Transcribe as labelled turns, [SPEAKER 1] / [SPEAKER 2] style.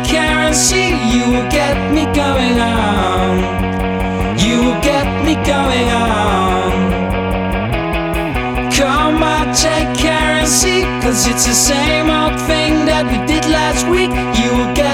[SPEAKER 1] care and see. You will get me going on. You will get me going on. Come on, take care and see, 'cause it's the same old thing that we did last week. You will get